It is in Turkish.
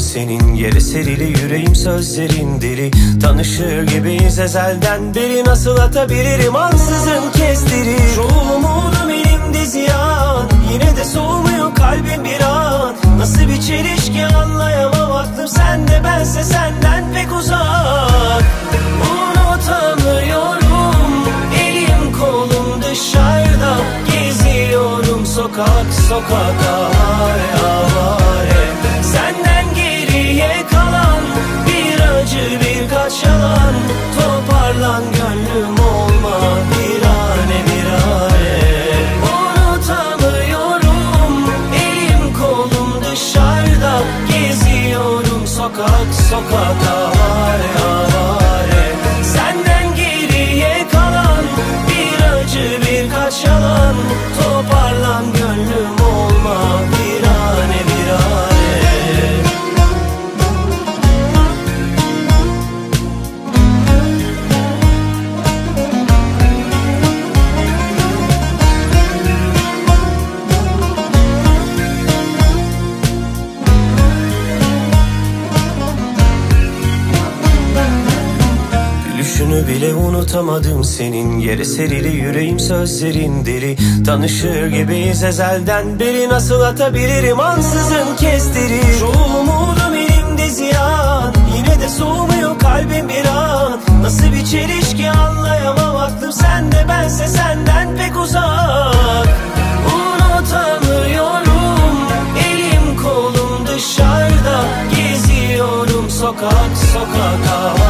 senin, yere serili yüreğim sözlerin deli. Tanışır gibiyiz ezelden beri, nasıl atabilirim ansızın kezdiri. Çoğu umudum elimde ziyan, yine de soğumuyor kalbim bir an. Nasıl bir çelişki anlayamam, aklım sende bense senden pek uzak. Unutamıyorum, elim kolum dışarıda, geziyorum sokak sokak avare avare. Senden geriye kalan bir acı birkaç yalan, toparlan gönlüm olma virane virane. Unutamıyorum, elim kolum dışarıda, geziyorum sokak sokak avare avare. Senden geriye kalan bir acı birkaç yalan, toparlan gönlüm olma virane virane. Gülüşünü bile unutamadım senin, yere serili yüreğim sözlerin deli. Tanışır gibiyiz ezelden beri, nasıl atabilirim ansızın kezdiri. Çoğu umudum elimde ziyan, yine de soğumuyor kalbim bir an. Nasıl bir çelişki anlayamam, aklım sende bense senden pek uzak. Unutamıyorum, elim kolum dışarıda, geziyorum sokak sokak.